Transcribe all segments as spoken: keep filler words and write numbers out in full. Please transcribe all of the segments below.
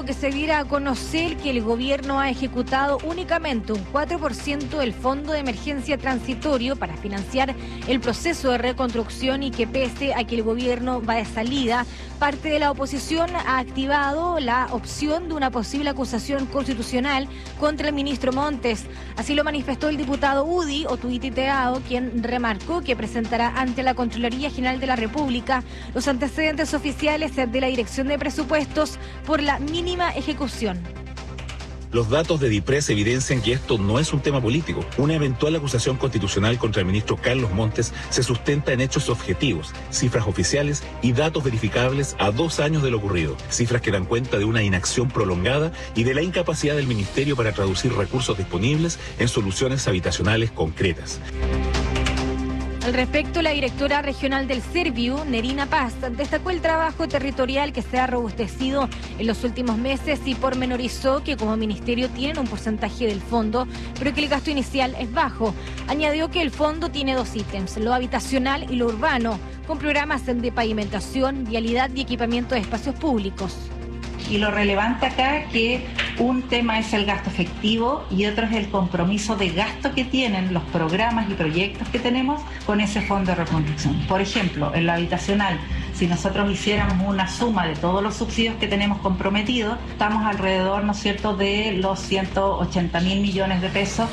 luego que se diera a conocer que el gobierno ha ejecutado únicamente un cuatro por ciento del Fondo de Emergencia Transitorio para financiar el proceso de reconstrucción y que pese a que el gobierno va de salida, parte de la oposición ha activado la opción de una posible acusación constitucional contra el ministro Montes. Así lo manifestó el diputado Udi Otuititeao, quien remarcó que presentará ante la Contraloría General de la República los antecedentes oficiales de la Dirección de Presupuestos por la mínima ejecución. Los datos de DIPRES evidencian que esto no es un tema político. Una eventual acusación constitucional contra el ministro Carlos Montes se sustenta en hechos objetivos, cifras oficiales y datos verificables a dos años de lo ocurrido. Cifras que dan cuenta de una inacción prolongada y de la incapacidad del ministerio para traducir recursos disponibles en soluciones habitacionales concretas. Al respecto, la directora regional del Serviu, Nerina Paz, destacó el trabajo territorial que se ha robustecido en los últimos meses y pormenorizó que como ministerio tienen un porcentaje del fondo, pero que el gasto inicial es bajo. Añadió que el fondo tiene dos ítems, lo habitacional y lo urbano, con programas de pavimentación, vialidad y equipamiento de espacios públicos. Y lo relevante acá es que un tema es el gasto efectivo y otro es el compromiso de gasto que tienen los programas y proyectos que tenemos con ese fondo de reconstrucción. Por ejemplo, en lo habitacional, si nosotros hiciéramos una suma de todos los subsidios que tenemos comprometidos, estamos alrededor, ¿no es cierto?, de los ciento ochenta mil millones de pesos.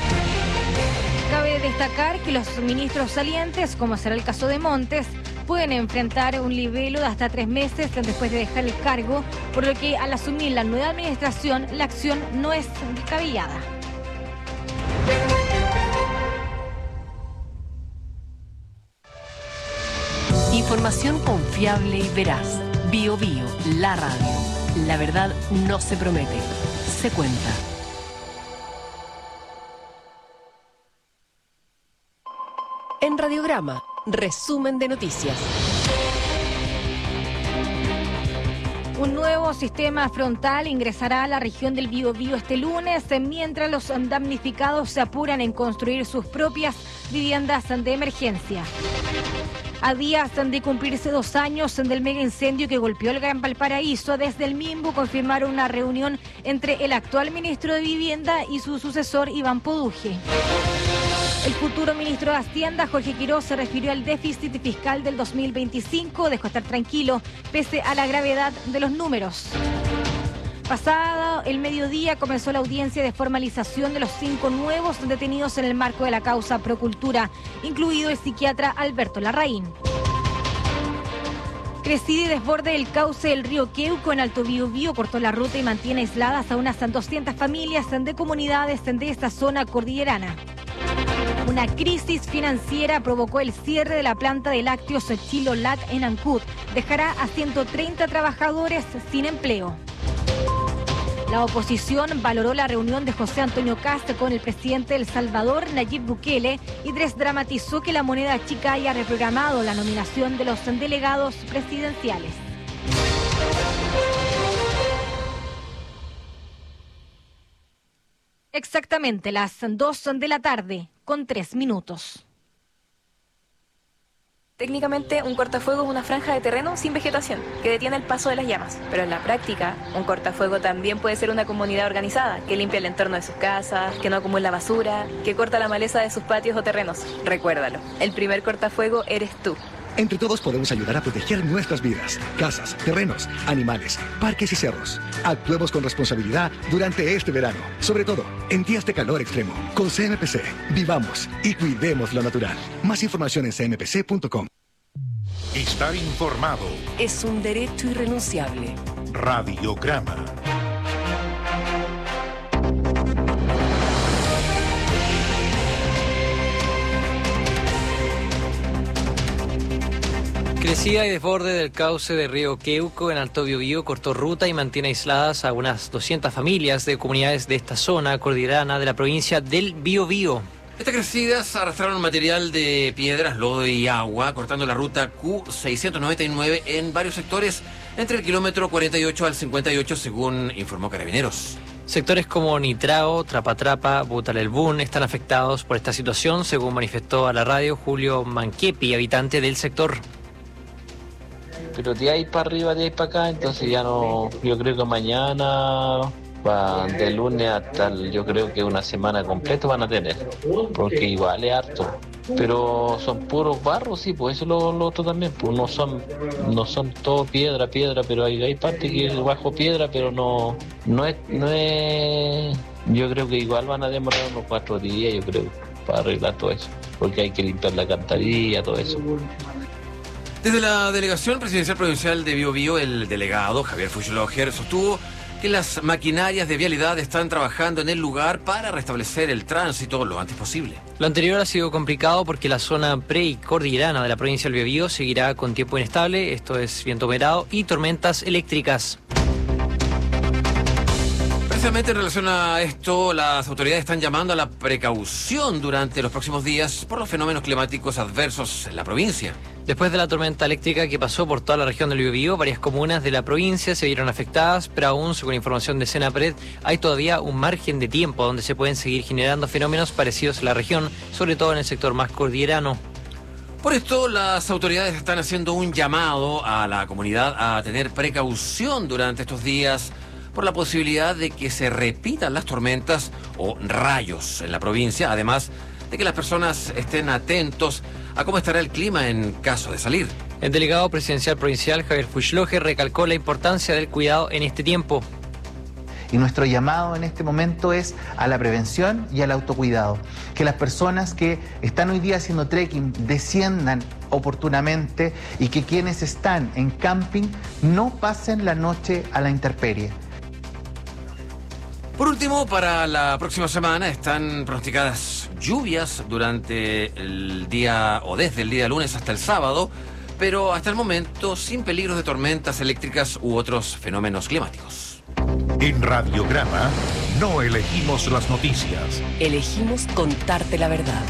Cabe destacar que los ministros salientes, como será el caso de Montes, pueden enfrentar un libelo de hasta tres meses después de dejar el cargo, por lo que al asumir la nueva administración, la acción no es descabellada. Información confiable y veraz. Bio Bio, la radio. La verdad no se promete, se cuenta. En Radiograma, resumen de noticias. Un nuevo sistema frontal ingresará a la región del Biobío este lunes, mientras los damnificados se apuran en construir sus propias viviendas de emergencia. A días de cumplirse dos años del mega incendio que golpeó el Gran Valparaíso, desde el Mimbu confirmaron una reunión entre el actual ministro de Vivienda y su sucesor Iván Poduje. El futuro ministro de Hacienda, Jorge Quiroz, se refirió al déficit fiscal del dos mil veinticinco, dejó estar tranquilo, pese a la gravedad de los números. Pasado el mediodía comenzó la audiencia de formalización de los cinco nuevos detenidos en el marco de la causa Procultura, incluido el psiquiatra Alberto Larraín. Crecida y desborde el cauce del río Queuco en Alto Biobío cortó la ruta y mantiene aisladas a unas doscientas familias de comunidades de esta zona cordillerana. Una crisis financiera provocó el cierre de la planta de lácteos Chilo-Lac en Ancud. Dejará a ciento treinta trabajadores sin empleo. La oposición valoró la reunión de José Antonio Kast con el presidente de El Salvador, Nayib Bukele, y desdramatizó que la moneda chica haya reprogramado la nominación de los delegados presidenciales. Exactamente las dos de la tarde, con tres minutos. Técnicamente, un cortafuego es una franja de terreno sin vegetación que detiene el paso de las llamas. Pero en la práctica, un cortafuego también puede ser una comunidad organizada que limpia el entorno de sus casas, que no acumula basura, que corta la maleza de sus patios o terrenos. Recuérdalo, el primer cortafuego eres tú. Entre todos podemos ayudar a proteger nuestras vidas, casas, terrenos, animales, parques y cerros. Actuemos con responsabilidad durante este verano, sobre todo en días de calor extremo. Con C M P C, vivamos y cuidemos lo natural. Más información en c m p c punto com. Estar informado es un derecho irrenunciable. Radiograma. Crecida y desborde del cauce del río Queuco en Alto Biobío cortó ruta y mantiene aisladas a unas doscientas familias de comunidades de esta zona cordillerana de la provincia del Biobío. Estas crecidas arrastraron material de piedras, lodo y agua, cortando la ruta Q seiscientos noventa y nueve en varios sectores, entre el kilómetro cuarenta y ocho al cincuenta y ocho, según informó Carabineros. Sectores como Nitrao, Trapatrapa, Butalelbún están afectados por esta situación, según manifestó a la radio Julio Manquepi, habitante del sector. pero de ahí para arriba, de ahí para acá, entonces ya no, yo creo que mañana, pa, de lunes hasta, el, yo creo que una semana completa van a tener, porque igual es harto. Pero son puros barros, sí, pues eso es lo, lo otro también, pues no son no son todo piedra, piedra, pero hay, hay parte que es bajo piedra, pero no no es, no es, yo creo que igual van a demorar unos cuatro días, yo creo, para arreglar todo eso, porque hay que limpiar la alcantarilla, todo eso. Desde la Delegación Presidencial Provincial de Biobío, el delegado Javier Fuchslocher sostuvo que las maquinarias de vialidad están trabajando en el lugar para restablecer el tránsito lo antes posible. Lo anterior ha sido complicado porque la zona pre y cordillerana de la provincia del Biobío seguirá con tiempo inestable, esto es viento moderado y tormentas eléctricas. Precisamente en relación a esto, las autoridades están llamando a la precaución durante los próximos días por los fenómenos climáticos adversos en la provincia. Después de la tormenta eléctrica que pasó por toda la región del Biobío, varias comunas de la provincia se vieron afectadas, pero aún, según información de Senapred, hay todavía un margen de tiempo donde se pueden seguir generando fenómenos parecidos a la región, sobre todo en el sector más cordillerano. Por esto, las autoridades están haciendo un llamado a la comunidad a tener precaución durante estos días por la posibilidad de que se repitan las tormentas o rayos en la provincia, además de que las personas estén atentos a cómo estará el clima en caso de salir. El delegado presidencial provincial Javier Fuchslocher recalcó la importancia del cuidado en este tiempo. Y nuestro llamado en este momento es a la prevención y al autocuidado. Que las personas que están hoy día haciendo trekking desciendan oportunamente y que quienes están en camping no pasen la noche a la intemperie. Por último, para la próxima semana están pronosticadas lluvias durante el día o desde el día lunes hasta el sábado, pero hasta el momento sin peligros de tormentas eléctricas u otros fenómenos climáticos. En Radiograma no elegimos las noticias. Elegimos contarte la verdad.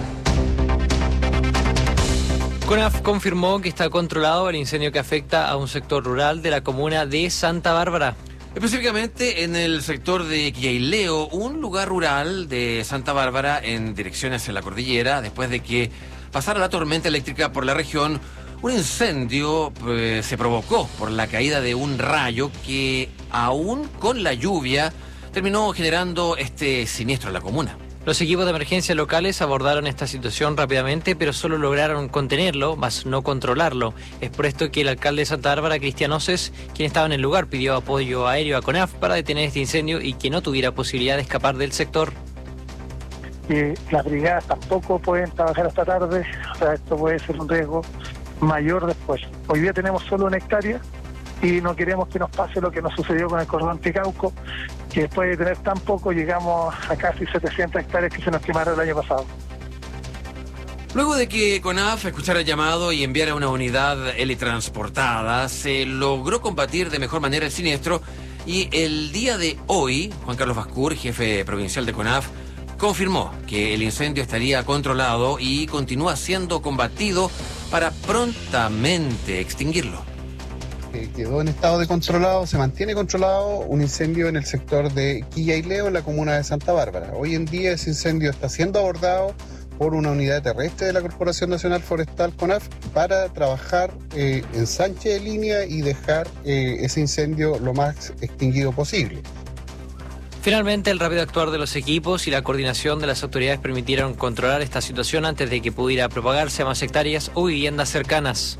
CONAF confirmó que está controlado el incendio que afecta a un sector rural de la comuna de Santa Bárbara. Específicamente en el sector de Quillaileo, un lugar rural de Santa Bárbara en dirección hacia la cordillera, después de que pasara la tormenta eléctrica por la región, un incendio pues, se provocó por la caída de un rayo que, aún con la lluvia, terminó generando este siniestro en la comuna. Los equipos de emergencia locales abordaron esta situación rápidamente, pero solo lograron contenerlo, más no controlarlo. Es por esto que el alcalde de Santa Bárbara, Cristian Oces, quien estaba en el lugar, pidió apoyo aéreo a CONAF para detener este incendio y que no tuviera posibilidad de escapar del sector. Eh, las brigadas tampoco pueden trabajar hasta tarde, o sea, esto puede ser un riesgo mayor después. Hoy día tenemos solo una hectárea y no queremos que nos pase lo que nos sucedió con el cordón Ticauco, que después de tener tan poco llegamos a casi setecientas hectáreas que se nos quemaron el año pasado. Luego de que CONAF escuchara el llamado y enviara una unidad helitransportada, se logró combatir de mejor manera el siniestro y el día de hoy, Juan Carlos Bascur, jefe provincial de CONAF, confirmó que el incendio estaría controlado y continúa siendo combatido para prontamente extinguirlo. Quedó en estado de controlado, se mantiene controlado un incendio en el sector de Quillaileo, en la comuna de Santa Bárbara. Hoy en día ese incendio está siendo abordado por una unidad terrestre de la Corporación Nacional Forestal CONAF para trabajar eh, en Sánchez de línea y dejar eh, ese incendio lo más extinguido posible. Finalmente, el rápido actuar de los equipos y la coordinación de las autoridades permitieron controlar esta situación antes de que pudiera propagarse a más hectáreas o viviendas cercanas.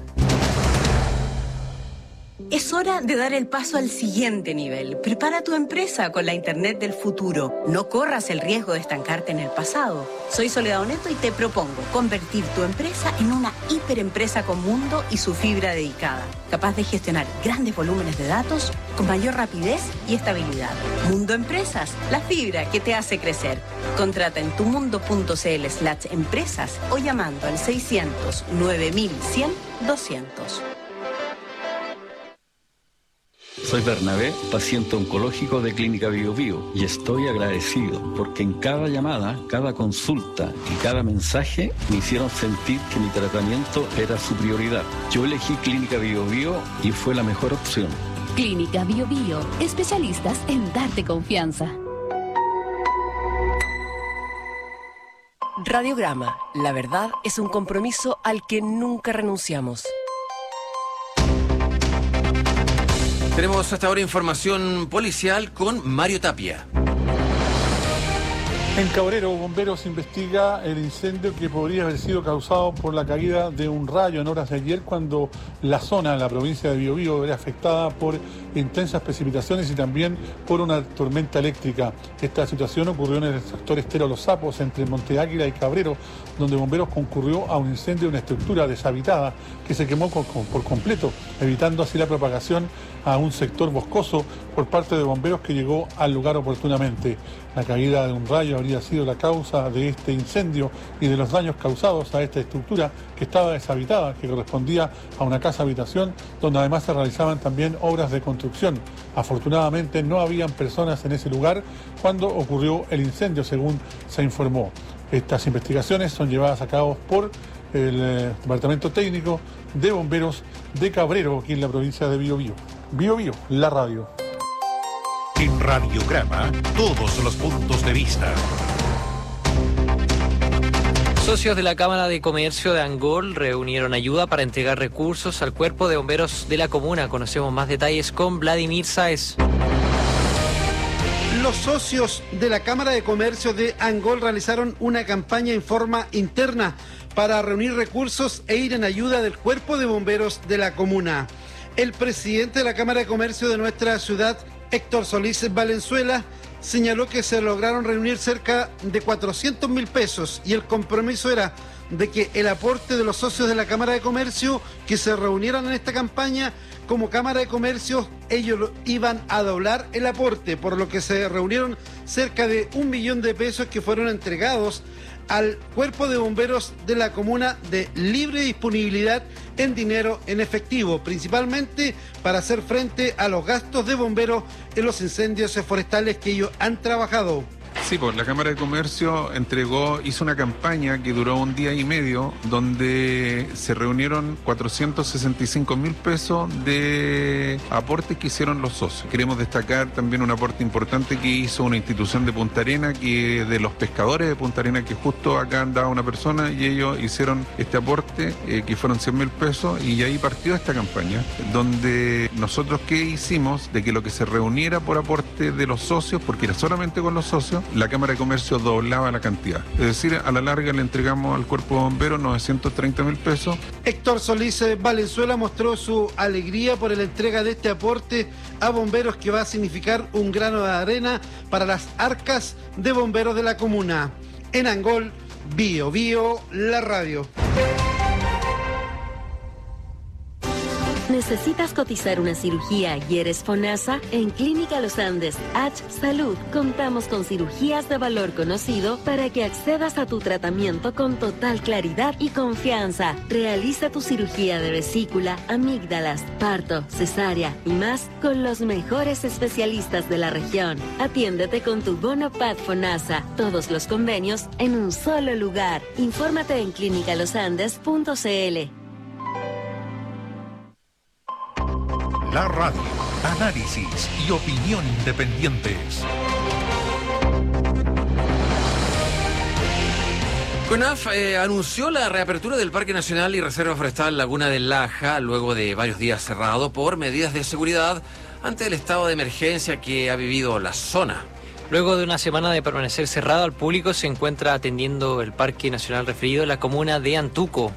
Es hora de dar el paso al siguiente nivel. Prepara tu empresa con la Internet del futuro. No corras el riesgo de estancarte en el pasado. Soy Soledad Oneto y te propongo convertir tu empresa en una hiperempresa con Mundo y su fibra dedicada, capaz de gestionar grandes volúmenes de datos con mayor rapidez y estabilidad. Mundo Empresas, la fibra que te hace crecer. Contrata en tumundo.cl slash empresas o llamando al seiscientos nueve mil cien doscientos. Soy Bernabé, paciente oncológico de Clínica Biobío, y estoy agradecido porque en cada llamada, cada consulta y cada mensaje me hicieron sentir que mi tratamiento era su prioridad. Yo elegí Clínica Biobío y fue la mejor opción. Clínica Biobío, especialistas en darte confianza. Radiograma, la verdad es un compromiso al que nunca renunciamos. Tenemos hasta ahora información policial con Mario Tapia. En Cabrero, Bomberos investiga el incendio que podría haber sido causado por la caída de un rayo en horas de ayer, cuando la zona, la provincia de Biobío, era afectada por intensas precipitaciones y también por una tormenta eléctrica. Esta situación ocurrió en el sector Estero Los Sapos, entre Monte Águila y Cabrero, donde Bomberos concurrió a un incendio de una estructura deshabitada que se quemó por completo, evitando así la propagación a un sector boscoso por parte de Bomberos, que llegó al lugar oportunamente. La caída de un rayo habría sido la causa de este incendio y de los daños causados a esta estructura que estaba deshabitada, que correspondía a una casa habitación, donde además se realizaban también obras de construcción. Afortunadamente no habían personas en ese lugar cuando ocurrió el incendio, según se informó. Estas investigaciones son llevadas a cabo por el eh, Departamento Técnico de Bomberos de Cabrero, aquí en la provincia de Biobío. Biobío, la radio. En Radiograma, todos los puntos de vista. Socios de la Cámara de Comercio de Angol reunieron ayuda para entregar recursos al Cuerpo de Bomberos de la comuna. Conocemos más detalles con Vladimir Sáez. Los socios de la Cámara de Comercio de Angol realizaron una campaña en forma interna para reunir recursos e ir en ayuda del Cuerpo de Bomberos de la comuna. El presidente de la Cámara de Comercio de nuestra ciudad, Héctor Solís Valenzuela, señaló que se lograron reunir cerca de cuatrocientos mil pesos y el compromiso era de que el aporte de los socios de la Cámara de Comercio que se reunieran en esta campaña, como Cámara de Comercio, ellos lo iban a doblar el aporte, por lo que se reunieron cerca de un millón de pesos que fueron entregados al Cuerpo de Bomberos de la comuna de libre disponibilidad en dinero en efectivo, principalmente para hacer frente a los gastos de bomberos en los incendios forestales que ellos han trabajado. Sí, pues la Cámara de Comercio entregó, hizo una campaña que duró un día y medio, donde se reunieron cuatrocientos sesenta y cinco mil pesos de aportes que hicieron los socios. Queremos destacar también un aporte importante que hizo una institución de Punta Arena, que de los pescadores de Punta Arena, que justo acá andaba una persona y ellos hicieron este aporte, eh, que fueron cien mil pesos, y ahí partió esta campaña, donde nosotros ¿qué hicimos? De que lo que se reuniera por aporte de los socios, porque era solamente con los socios, la Cámara de Comercio doblaba la cantidad. Es decir, a la larga le entregamos al Cuerpo de Bomberos novecientos treinta mil pesos. Héctor Solís Valenzuela mostró su alegría por la entrega de este aporte a bomberos, que va a significar un grano de arena para las arcas de bomberos de la comuna. En Angol, Bio Bio, la radio. ¿Necesitas cotizar una cirugía y eres FONASA? En Clínica Los Andes H Salud contamos con cirugías de valor conocido para que accedas a tu tratamiento con total claridad y confianza. Realiza tu cirugía de vesícula, amígdalas, parto, cesárea y más con los mejores especialistas de la región. Atiéndete con tu bono P A D FONASA. Todos los convenios en un solo lugar. Infórmate en clínica los andes punto c l. La radio, análisis y opinión independientes. CONAF eh, anunció la reapertura del Parque Nacional y Reserva Forestal Laguna del Laja luego de varios días cerrado por medidas de seguridad ante el estado de emergencia que ha vivido la zona. Luego de una semana de permanecer cerrado al público, se encuentra atendiendo el Parque Nacional referido en la comuna de Antuco.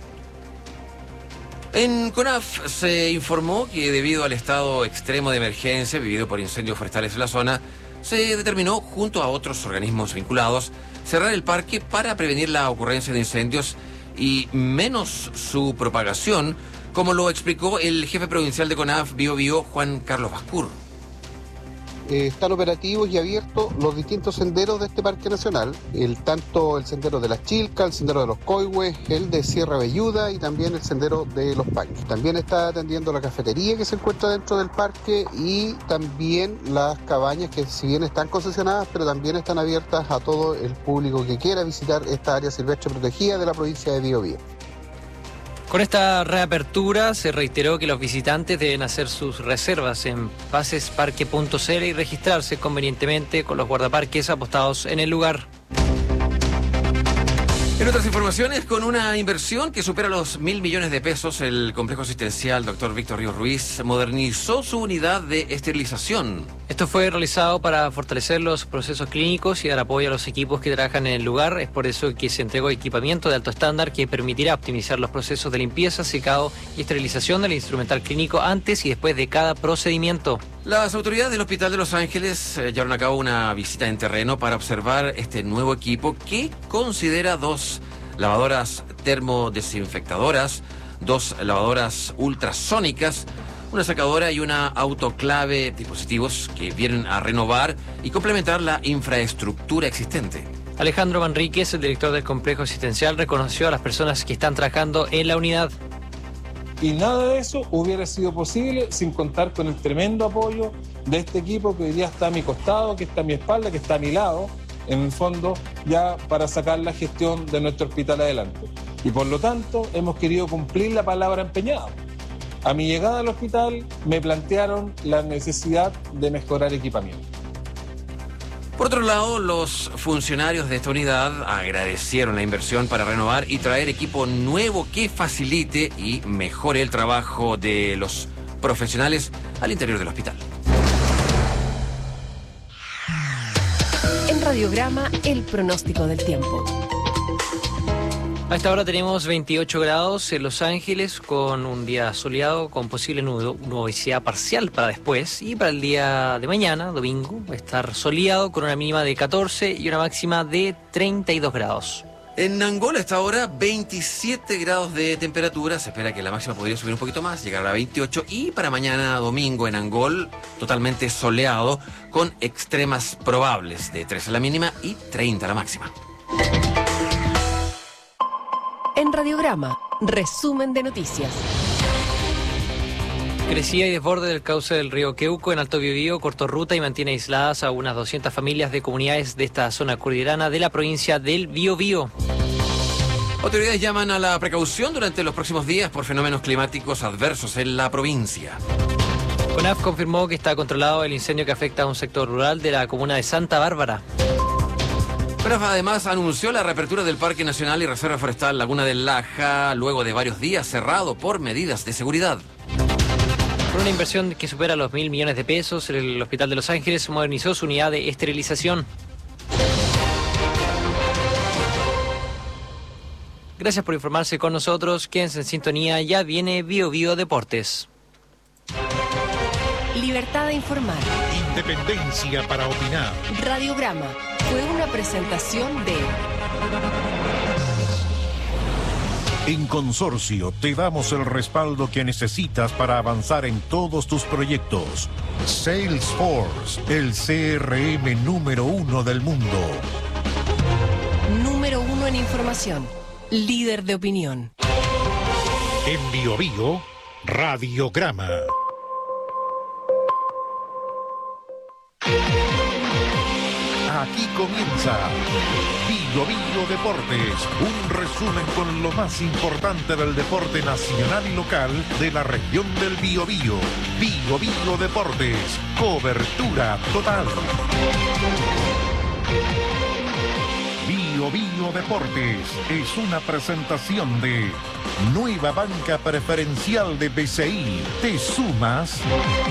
En CONAF se informó que debido al estado extremo de emergencia vivido por incendios forestales en la zona, se determinó, junto a otros organismos vinculados, cerrar el parque para prevenir la ocurrencia de incendios y menos su propagación, como lo explicó el jefe provincial de CONAF Biobío, Juan Carlos Bascur. Eh, están operativos y abiertos los distintos senderos de este Parque Nacional, el, tanto el sendero de las Chilcas, el sendero de los Coihues, el de Sierra Velluda y también el sendero de los Paños. También está atendiendo la cafetería que se encuentra dentro del parque y también las cabañas que, si bien están concesionadas, pero también están abiertas a todo el público que quiera visitar esta área silvestre protegida de la provincia de Biobío. Con esta reapertura se reiteró que los visitantes deben hacer sus reservas en pasesparque punto c l y registrarse convenientemente con los guardaparques apostados en el lugar. En otras informaciones, con una inversión que supera los mil millones de pesos, el complejo asistencial doctor Víctor Ríos Ruiz modernizó su unidad de esterilización. Esto fue realizado para fortalecer los procesos clínicos y dar apoyo a los equipos que trabajan en el lugar. Es por eso que se entregó equipamiento de alto estándar que permitirá optimizar los procesos de limpieza, secado y esterilización del instrumental clínico antes y después de cada procedimiento. Las autoridades del Hospital de Los Ángeles eh, llevaron a cabo una visita en terreno para observar este nuevo equipo que considera dos lavadoras termodesinfectadoras, dos lavadoras ultrasónicas, una secadora y una autoclave, dispositivos que vienen a renovar y complementar la infraestructura existente. Alejandro Manríquez, el director del complejo asistencial, reconoció a las personas que están trabajando en la unidad. Y nada de eso hubiera sido posible sin contar con el tremendo apoyo de este equipo que hoy día está a mi costado, que está a mi espalda, que está a mi lado, en el fondo, ya para sacar la gestión de nuestro hospital adelante. Y por lo tanto, hemos querido cumplir la palabra empeñada. A mi llegada al hospital me plantearon la necesidad de mejorar equipamiento. Por otro lado, los funcionarios de esta unidad agradecieron la inversión para renovar y traer equipo nuevo que facilite y mejore el trabajo de los profesionales al interior del hospital. En Radiograma, el pronóstico del tiempo. A esta hora tenemos veintiocho grados en Los Ángeles, con un día soleado, con posible nudo, nubosidad parcial para después. Y para el día de mañana, domingo, va a estar soleado con una mínima de catorce y una máxima de treinta y dos grados. En Angola a esta hora veintisiete grados de temperatura, se espera que la máxima podría subir un poquito más, llegar a veintiocho. Y para mañana domingo en Angol, totalmente soleado, con extremas probables de trece la mínima y treinta la máxima. En Radiograma, resumen de noticias. Crecía y desborde del cauce del río Queuco en Alto Biobío cortó ruta y mantiene aisladas a unas doscientas familias de comunidades de esta zona cordillerana de la provincia del Biobío. Autoridades llaman a la precaución durante los próximos días por fenómenos climáticos adversos en la provincia. CONAF confirmó que está controlado el incendio que afecta a un sector rural de la comuna de Santa Bárbara. CONAF además anunció la reapertura del Parque Nacional y Reserva Forestal Laguna del Laja luego de varios días cerrado por medidas de seguridad. Por una inversión que supera los mil millones de pesos, el Hospital de Los Ángeles modernizó su unidad de esterilización. Gracias por informarse con nosotros. Quédense en sintonía, ya viene Bio Bio Deportes. Libertad de informar. Independencia para opinar. Radiograma fue una presentación de... En Consorcio te damos el respaldo que necesitas para avanzar en todos tus proyectos. Salesforce, el C R M número uno del mundo. Número uno en información. Líder de opinión. En Bio Bio, Radiograma. Aquí comienza Bio Bio Deportes, un resumen con lo más importante del deporte nacional y local de la región del Biobío. Bio Bio Deportes, cobertura total. Bio Bio Deportes es una presentación de Nueva Banca Preferencial de B C I. ¿Te sumas?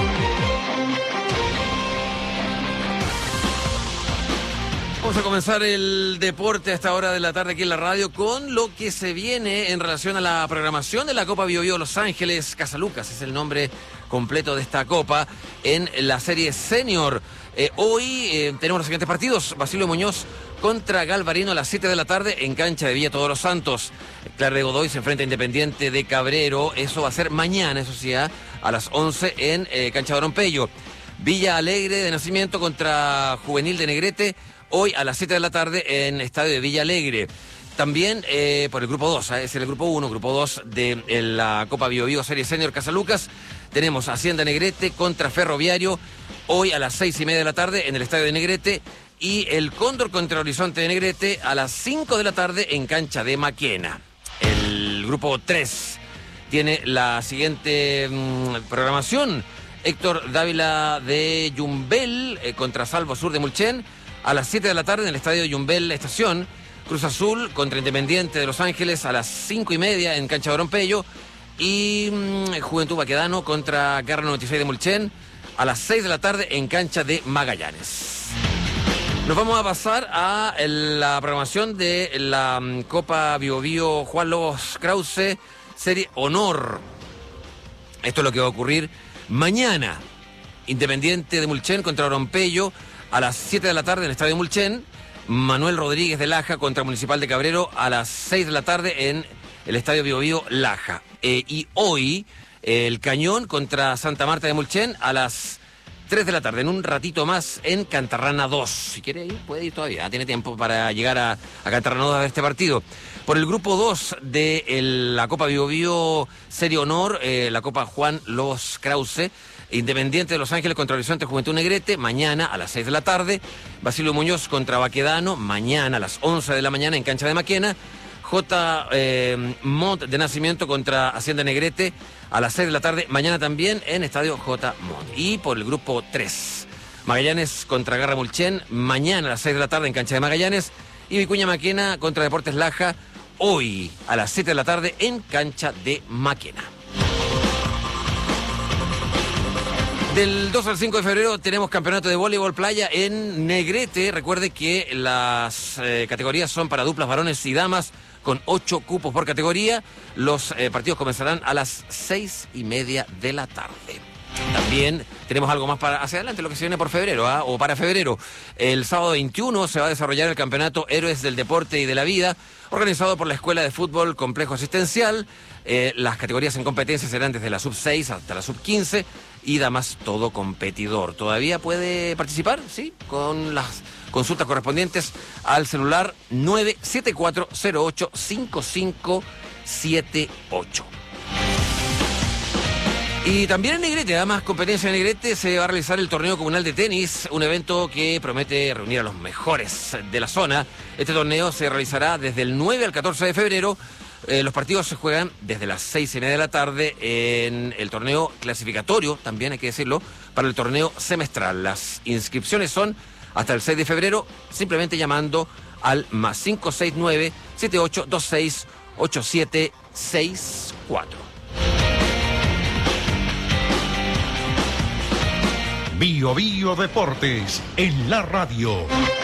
Vamos a comenzar el deporte a esta hora de la tarde aquí en la radio con lo que se viene en relación a la programación de la Copa Bio Bio Los Ángeles. Casalucas es el nombre completo de esta copa en la serie senior. Eh, hoy eh, tenemos los siguientes partidos. Basilio Muñoz contra Galvarino a las siete de la tarde en cancha de Villa Todos los Santos. Clara de Godoy se enfrenta a Independiente de Cabrero. Eso va a ser mañana, eso sí, a las once en eh, cancha de Orompeyo. Villa Alegre de Nacimiento contra Juvenil de Negrete. Hoy a las siete de la tarde en Estadio de Villa Alegre. También eh, por el grupo dos, ¿eh? es el grupo uno, grupo dos de eh, la Copa Bio Bio Serie Senior Casalucas. Tenemos Hacienda Negrete contra Ferroviario, hoy a las seis y media de la tarde en el Estadio de Negrete. Y el Cóndor contra Horizonte de Negrete a las cinco de la tarde en cancha de Maquena. El grupo tres tiene la siguiente mmm, programación. Héctor Dávila de Yumbel eh, contra Salvo Sur de Mulchen. A las siete de la tarde en el Estadio Yumbel Estación, Cruz Azul contra Independiente de Los Ángeles a las cinco y media en cancha de Oropello. Y mmm, Juventud Baquedano contra Garra noventa y seis de Mulchen a las seis de la tarde en cancha de Magallanes. Nos vamos a pasar a la programación de la um, Copa Bio Bio Juan Lobos Krause Serie Honor. Esto es lo que va a ocurrir mañana. Independiente de Mulchen contra Oropello a las siete de la tarde en el Estadio Mulchen. Manuel Rodríguez de Laja contra Municipal de Cabrero a las seis de la tarde en el Estadio Bio Bio Laja. Eh, y hoy el Cañón contra Santa Marta de Mulchen a las tres de la tarde, en un ratito más en Cantarrana dos. Si quiere ir, puede ir todavía, tiene tiempo para llegar a, a Cantarrana dos a ver este partido. Por el grupo dos de el, la Copa Bio Bio Serie Honor, eh, la Copa Juan Lobos Krause, Independiente de Los Ángeles contra Horizonte Juventud Negrete, mañana a las seis de la tarde. Basilio Muñoz contra Baquedano, mañana a las once de la mañana en cancha de Maquena. J. Eh, Montt de Nacimiento contra Hacienda Negrete a las seis de la tarde, mañana también en Estadio J. Montt. Y por el grupo tres, Magallanes contra Garra Mulchen, mañana a las seis de la tarde en cancha de Magallanes. Y Vicuña Maquena contra Deportes Laja, hoy a las siete de la tarde en cancha de Maquena. Del dos al cinco de febrero tenemos campeonato de voleibol playa en Negrete. Recuerde que las eh, categorías son para duplas varones y damas con ocho cupos por categoría. Los eh, partidos comenzarán a las seis y media de la tarde. También tenemos algo más para hacia adelante, lo que se viene por febrero, ¿eh? o para febrero. El sábado veintiuno se va a desarrollar el campeonato Héroes del Deporte y de la Vida, organizado por la Escuela de Fútbol Complejo Asistencial. Eh, las categorías en competencia serán desde la sub seis hasta la sub quince y damas todo competidor. ¿Todavía puede participar? Sí, con las consultas correspondientes al celular nueve siete cuatro cero ocho cinco cinco siete ocho. Y también en Negrete, además competencia en Negrete, se va a realizar el torneo comunal de tenis, un evento que promete reunir a los mejores de la zona. Este torneo se realizará desde el nueve al catorce de febrero. Eh, los partidos se juegan desde las seis y media de la tarde en el torneo clasificatorio, también hay que decirlo, para el torneo semestral. Las inscripciones son hasta el seis de febrero, simplemente llamando al más cinco seis nueve siete ocho dos seis ocho siete seis cuatro. Bio Bio Deportes en la radio.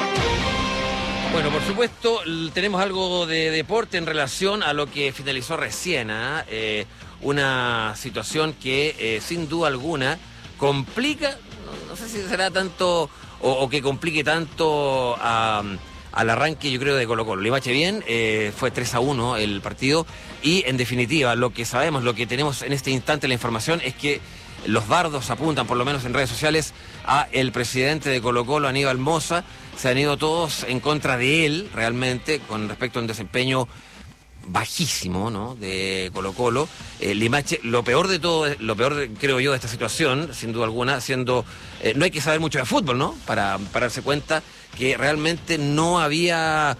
Bueno, por supuesto, tenemos algo de deporte en relación a lo que finalizó recién, ¿eh? Eh, una situación que, eh, sin duda alguna, complica, no, no sé si será tanto, o, o que complique tanto a, al arranque, yo creo, de Colo-Colo. Limache bien, eh, fue tres a uno el partido, y en definitiva, lo que sabemos, lo que tenemos en este instante, la información, es que los dardos apuntan, por lo menos en redes sociales, a el presidente de Colo-Colo, Aníbal Mosa. Se han ido todos en contra de él, realmente, con respecto a un desempeño bajísimo, ¿no?, de Colo-Colo. Eh, Limache, lo peor de todo, lo peor, de, creo yo, de esta situación, sin duda alguna, siendo... Eh, no hay que saber mucho de fútbol, ¿no?, para, para darse cuenta que realmente no había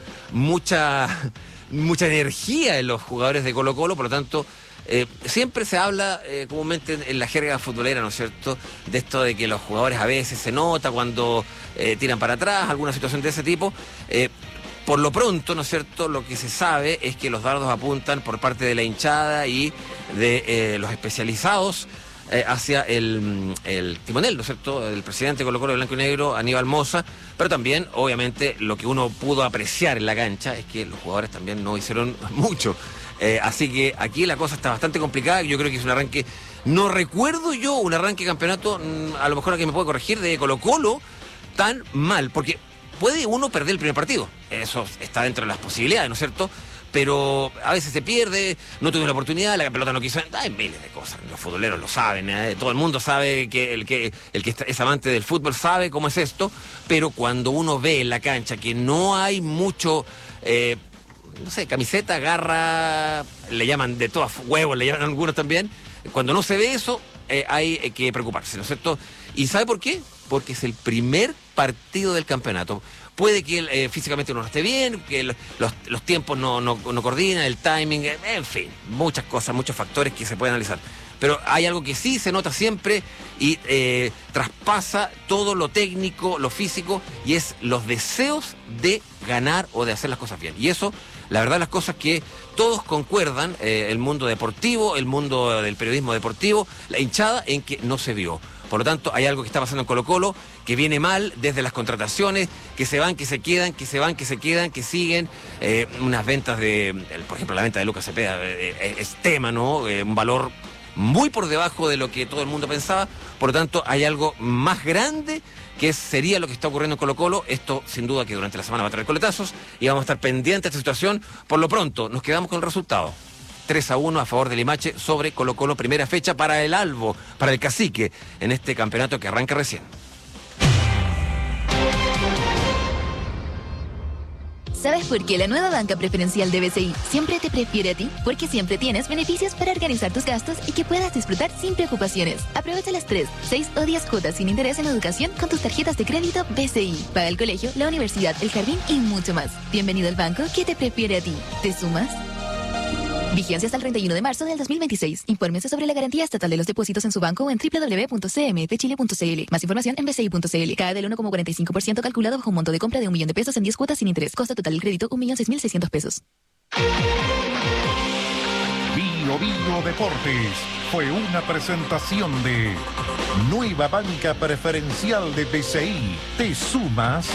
mucha, mucha energía en los jugadores de Colo-Colo, por lo tanto... Eh, siempre se habla eh, comúnmente en la jerga futbolera, ¿no es cierto?, de esto de que los jugadores a veces se nota cuando eh, tiran para atrás, alguna situación de ese tipo. Eh, por lo pronto, ¿no es cierto?, lo que se sabe es que los dardos apuntan por parte de la hinchada y de eh, los especializados eh, hacia el, el timonel, ¿no es cierto?, el presidente de Colo-Colo de Blanco y Negro, Aníbal Mosa, pero también, obviamente, lo que uno pudo apreciar en la cancha es que los jugadores también no hicieron mucho. Eh, así que aquí la cosa está bastante complicada. Yo creo que es un arranque, no recuerdo yo un arranque de campeonato, a lo mejor aquí me puede corregir, de Colo-Colo tan mal, porque puede uno perder el primer partido, eso está dentro de las posibilidades, ¿no es cierto? Pero a veces se pierde, no tuve la oportunidad, la pelota no quiso, hay miles de cosas, los futboleros lo saben, ¿eh? Todo el mundo sabe, que el que el que es amante del fútbol sabe cómo es esto, pero cuando uno ve en la cancha que no hay mucho... Eh, no sé, camiseta, garra, le llaman de todas, huevos, le llaman a algunos también. Cuando no se ve eso, eh, hay eh, que preocuparse, ¿no es cierto? ¿Y sabe por qué? Porque es el primer partido del campeonato. Puede que eh, físicamente uno no esté bien, que los, los tiempos no, no, no coordinan, el timing, eh, en fin, muchas cosas, muchos factores que se pueden analizar. Pero hay algo que sí se nota siempre y eh, traspasa todo lo técnico, lo físico, y es los deseos de ganar o de hacer las cosas bien. Y eso, la verdad, las cosas que todos concuerdan, eh, el mundo deportivo, el mundo del periodismo deportivo, la hinchada, en que no se vio. Por lo tanto, hay algo que está pasando en Colo-Colo, que viene mal desde las contrataciones, que se van, que se quedan, que se van, que se quedan, que siguen. Eh, unas ventas de, el, por ejemplo, la venta de Lucas Cepeda eh, es tema, ¿no? Eh, un valor muy por debajo de lo que todo el mundo pensaba. Por lo tanto, hay algo más grande que sería lo que está ocurriendo en Colo-Colo. Esto, sin duda, que durante la semana va a traer coletazos y vamos a estar pendientes de esta situación. Por lo pronto, nos quedamos con el resultado. tres a uno a favor de Limache sobre Colo-Colo, primera fecha para el Albo, para el Cacique, en este campeonato que arranca recién. ¿Sabes por qué la nueva banca preferencial de B C I siempre te prefiere a ti? Porque siempre tienes beneficios para organizar tus gastos y que puedas disfrutar sin preocupaciones. Aprovecha las tres, seis o diez cuotas sin interés en educación con tus tarjetas de crédito B C I. Paga el colegio, la universidad, el jardín y mucho más. Bienvenido al banco que te prefiere a ti. ¿Te sumas? Vigencia hasta el treinta y uno de marzo del dos mil veintiséis. Infórmese sobre la garantía estatal de los depósitos en su banco o en doble u doble u doble u punto c m f chile punto c l. Más información en b c i punto c l. Cada del uno coma cuarenta y cinco por ciento calculado bajo un monto de compra de un millón de pesos en diez cuotas sin interés. Costo total del crédito un millón seis mil seiscientos pesos. Bio Bio Deportes fue una presentación de Nueva Banca Preferencial de B C I. ¿Te sumas?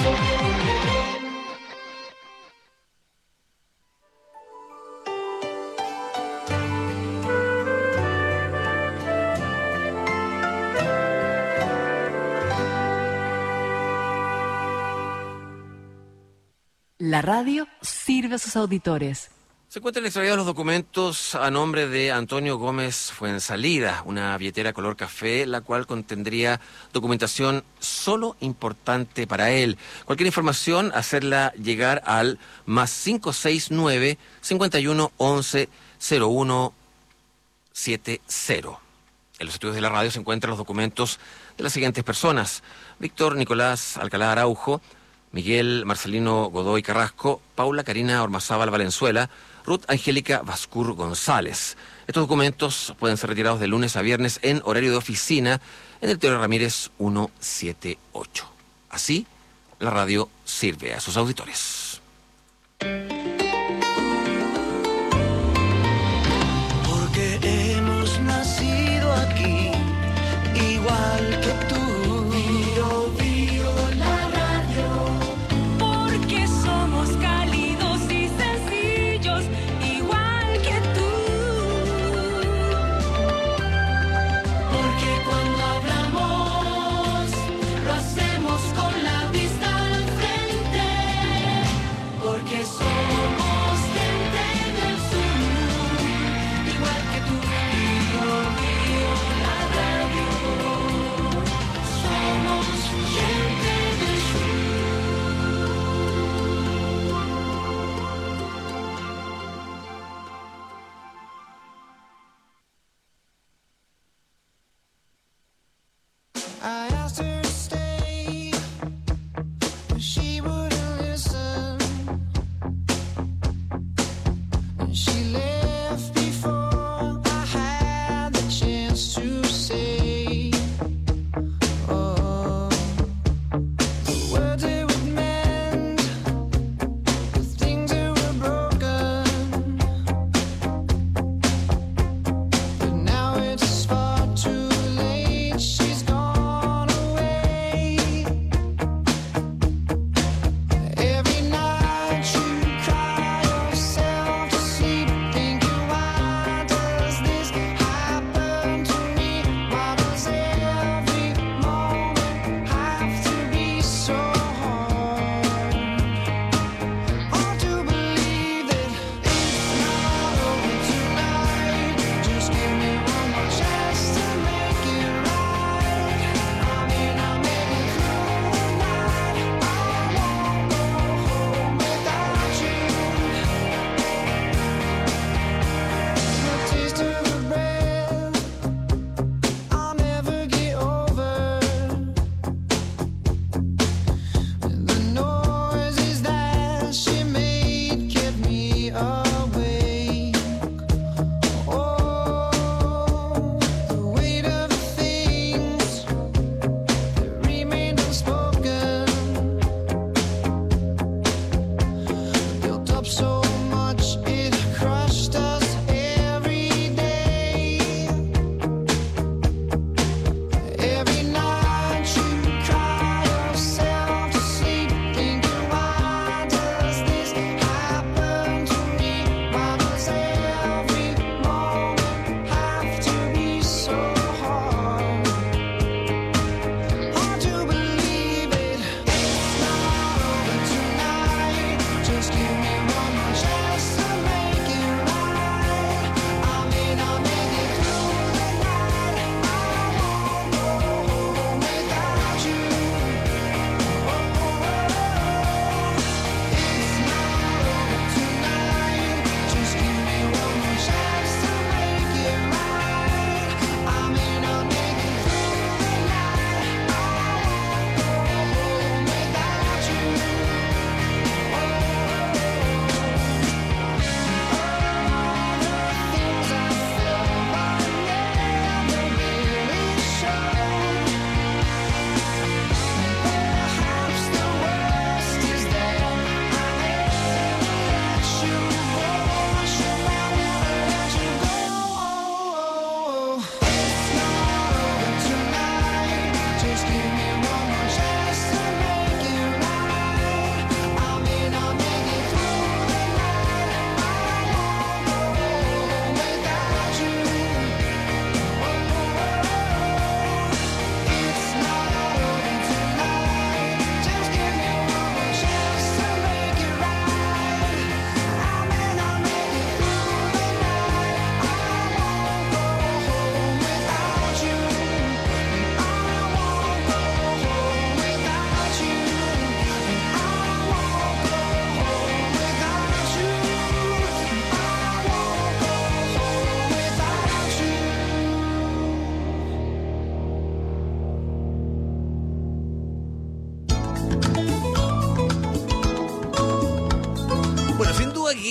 La radio sirve a sus auditores. Se encuentran extraviados los documentos a nombre de Antonio Gómez Fuensalida, una billetera color café, la cual contendría documentación solo importante para él. Cualquier información, hacerla llegar al más cinco seis nueve, cincuenta y uno, once, cero uno setenta. En los estudios de la radio se encuentran los documentos de las siguientes personas: Víctor Nicolás Alcalá Araujo, Miguel Marcelino Godoy Carrasco, Paula Karina Ormazábal Valenzuela, Ruth Angélica Vascur González. Estos documentos pueden ser retirados de lunes a viernes en horario de oficina en el Teodoro Ramírez ciento setenta y ocho. Así, la radio sirve a sus auditores. Porque hemos nacido aquí, igual que tú.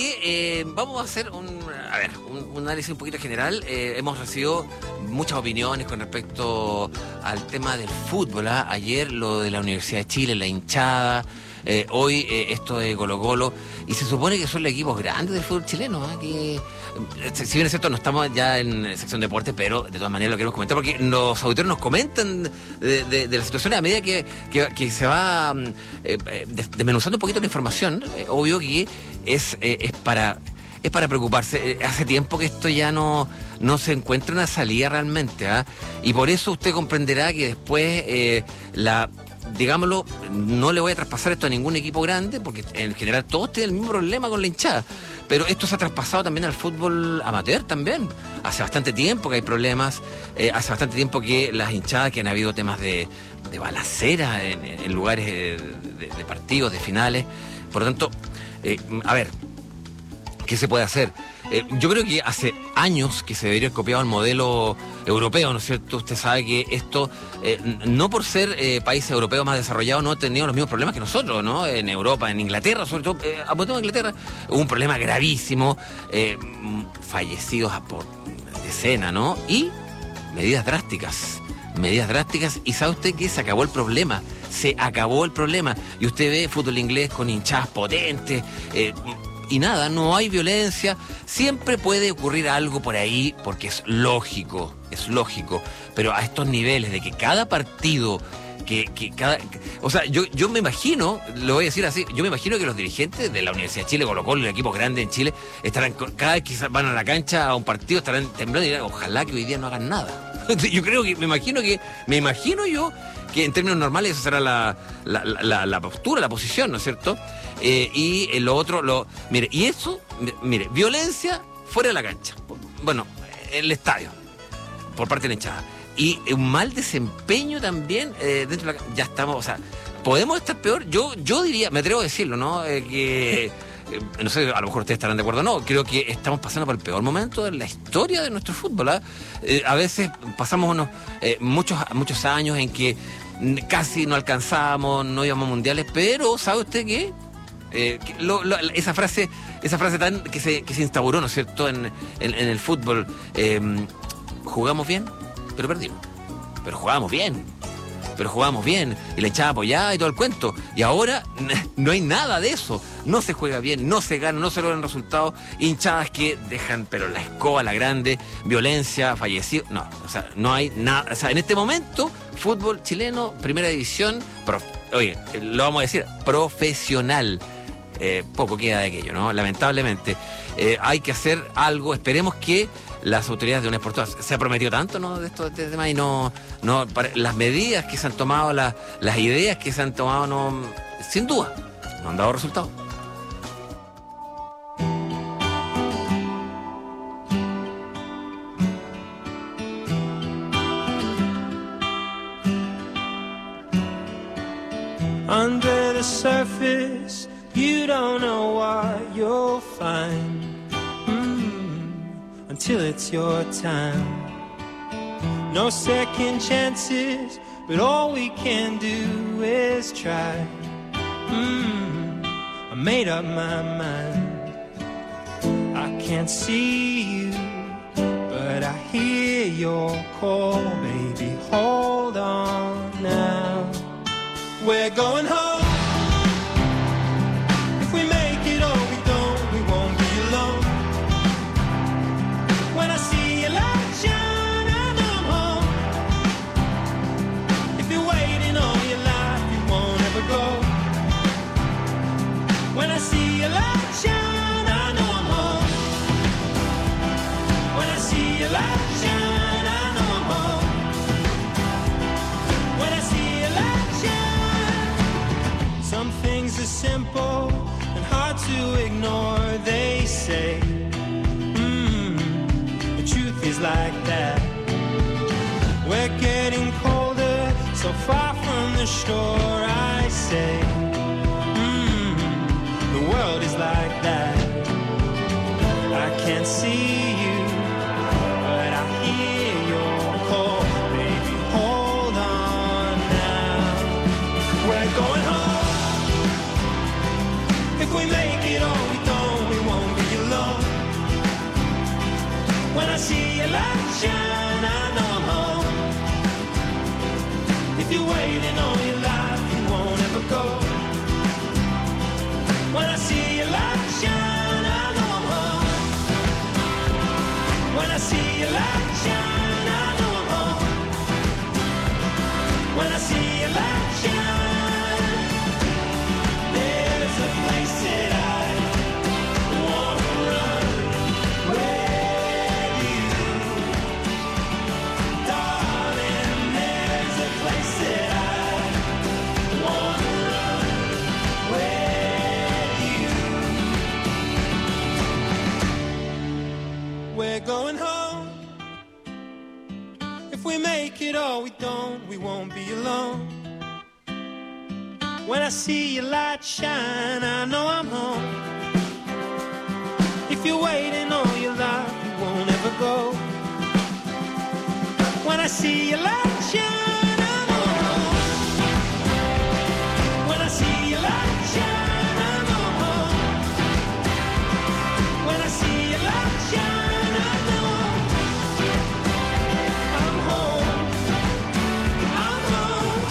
que eh, vamos a hacer un, a ver, un, un análisis un poquito general. Eh, hemos recibido muchas opiniones con respecto al tema del fútbol. ¿eh? Ayer lo de la Universidad de Chile, la hinchada. Eh, hoy eh, esto de Colo Colo. Y se supone que son los equipos grandes del fútbol chileno. ¿eh? Que, eh, si bien es cierto, no estamos ya en sección deporte, pero de todas maneras lo queremos comentar porque los auditores nos comentan de, de, de la situación a medida que, que, que se va eh, desmenuzando un poquito la información. Eh, obvio que es, eh, es para... Es para preocuparse. Hace tiempo que esto ya no, no se encuentra una salida realmente. ¿eh? Y por eso usted comprenderá que después eh, la... digámoslo, no le voy a traspasar esto a ningún equipo grande, porque en general todos tienen el mismo problema con la hinchada. Pero esto se ha traspasado también al fútbol amateur también. Hace bastante tiempo que hay problemas, eh, hace bastante tiempo que las hinchadas, que han habido temas de, de balacera en, en lugares de, de, de partidos, de finales. Por lo tanto, eh, a ver, ¿qué se puede hacer? Eh, yo creo que hace años que se debería haber copiado el modelo europeo, ¿no es cierto? Usted sabe que esto, eh, no por ser eh, países europeos más desarrollados, no han tenido los mismos problemas que nosotros, ¿no? En Europa, en Inglaterra, sobre todo, eh, apuntemos a Inglaterra, hubo un problema gravísimo, eh, fallecidos a por decenas, ¿no? Y medidas drásticas, medidas drásticas, y ¿sabe usted que se acabó el problema? Se acabó el problema, y usted ve fútbol inglés con hinchadas potentes, eh, y nada, no hay violencia, siempre puede ocurrir algo por ahí porque es lógico, es lógico, pero a estos niveles de que cada partido, que, que cada, que, o sea, yo, yo me imagino, lo voy a decir así, yo me imagino que los dirigentes de la Universidad de Chile, Colo Colo, los equipos grandes en Chile, estarán, cada vez que van a la cancha a un partido, estarán temblando y dirán, ojalá que hoy día no hagan nada. Yo creo que, me imagino que, me imagino yo que en términos normales esa será la, la, la, la postura, la posición, ¿no es cierto? Eh, y eh, lo otro, lo mire, y eso, mire, violencia fuera de la cancha, bueno, en el estadio, por parte de la hinchada, y un mal desempeño también eh, dentro de la cancha, ya estamos, o sea, podemos estar peor, yo yo diría, me atrevo a decirlo, ¿no? Eh, que, eh, no sé, a lo mejor ustedes estarán de acuerdo o no, creo que estamos pasando por el peor momento de la historia de nuestro fútbol, ¿eh? Eh, a veces pasamos unos, eh, muchos, muchos años en que casi no alcanzábamos, no íbamos a mundiales, pero ¿sabe usted qué? Eh, lo, lo, esa frase esa frase tan que se, que se instauró, ¿no es cierto?, en, en, en el fútbol, eh, jugamos bien, pero perdimos, pero jugábamos bien, pero jugábamos bien, y la hinchada apoyada y todo el cuento, y ahora no hay nada de eso, no se juega bien, no se gana, no se logran resultados, hinchadas que dejan pero la escoba, la grande, violencia, fallecidos, no, o sea, no hay nada, o sea, en este momento, fútbol chileno, primera división, prof, oye, lo vamos a decir, profesional. Eh, poco queda de aquello, ¿no? Lamentablemente. Eh, hay que hacer algo, esperemos que las autoridades de una vez por todas, se ha prometido tanto, ¿no?, de estos de temas, y no, no para, las medidas que se han tomado, las, las ideas que se han tomado, no, sin duda, no han dado resultados. Under the surface, you don't know what you'll find, mm, until it's your time. No second chances, but all we can do is try. mm, I made up my mind. I can't see you, but I hear your call, baby, hold on now. We're going home. If we make it or we don't, we won't be alone. When I see your light shine, I know I'm home. If you're waiting all your life, you won't ever go. When I see your light shine, I know I'm home. When I see your light shine, I know I'm home. When I see your light shine. Some things are simple and hard to ignore, they say. Mm, the truth is like that. We're getting colder, so far from the shore, I say. Mm, the world is like that. I can't see you, but I hear your call. Baby, hold on now. We're going home. If we make it or we don't, we won't be waiting all your life, you won't ever go. When I see your light shine, I know I'm home. When I see your light shine, I know I'm home. When I see your light shine, there's a place that I want to run with you. Darling, there's a place that I want to run with you. We're going home. If we make it or we don't, we won't be alone. When I see your light shine, I know I'm home. If you're waiting all your life, you won't ever go. When I see your light shine, I know I'm home. When I see your light shine, I know I'm home. When I see your light shine, I know I'm home. I'm home.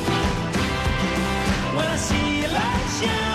When I see your light shine.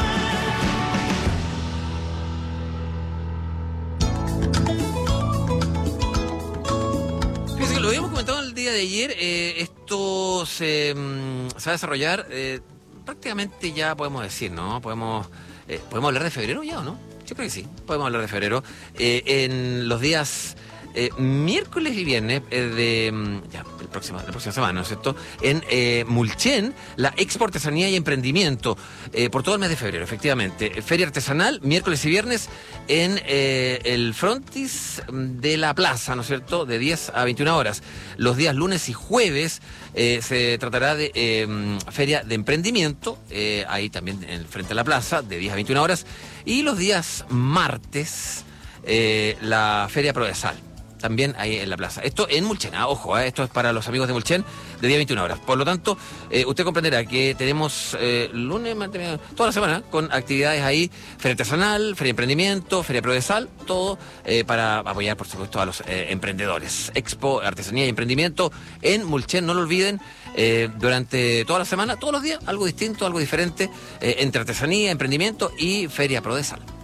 Fíjense que lo habíamos comentado el día de ayer, eh, esto se, mm, se va a desarrollar eh, prácticamente ya podemos decir, ¿no? Podemos, eh, ¿podemos hablar de febrero ya o no? Yo creo que sí, podemos hablar de febrero. Eh, en los días eh, miércoles y viernes eh, de mm, ya, el próximo, la próxima semana, ¿no es cierto? En eh, Mulchen, la Expo Artesanía y Emprendimiento, eh, por todo el mes de febrero, efectivamente. Feria artesanal, miércoles y viernes, en eh, el frontis de la plaza, ¿no es cierto?, de diez a veintiuna horas. Los días lunes y jueves eh, se tratará de eh, feria de emprendimiento, eh, ahí también en el frente de la plaza, de diez a veintiuna horas. Y los días martes, eh, la feria Prodesal, también ahí en la plaza. Esto en Mulchen, ah, ojo, eh, esto es para los amigos de Mulchen, de diez a veintiuna horas. Por lo tanto, eh, usted comprenderá que tenemos eh, lunes, martes, toda la semana con actividades ahí, feria artesanal, feria de emprendimiento, feria Prodesal, todo eh, para apoyar, por supuesto, a los eh, emprendedores. Expo Artesanía y Emprendimiento en Mulchen, no lo olviden, eh, durante toda la semana, todos los días, algo distinto, algo diferente, eh, entre artesanía, emprendimiento y feria Prodesal.